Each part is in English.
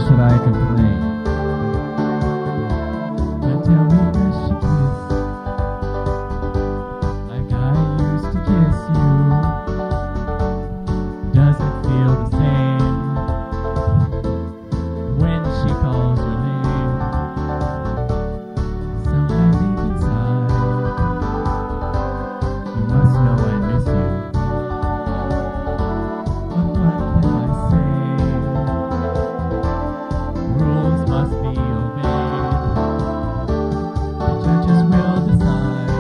should I complain? Then tell me, does she kiss like I used to kiss you? Does it feel the same when she calls your name? Somehow deep inside, you must know I miss you. But what can I say? Rules must be obeyed. The judges will decide.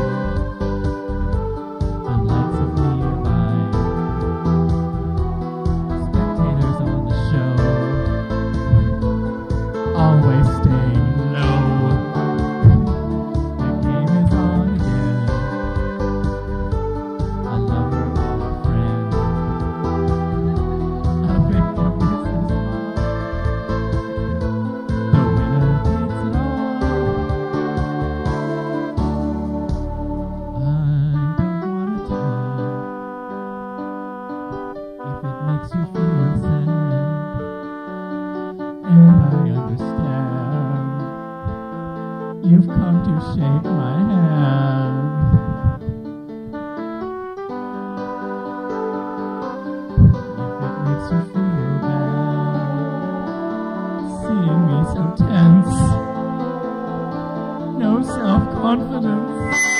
The lights of nearby. Spectators on the show always staying low. The game is on again. A lover or a friend. A victim is this love. The winner takes it all. I don't wanna talk if it makes you feel sad, and I understand you've come to shake my hand. If it makes you feel bad, seeing me so tense, no self-confidence.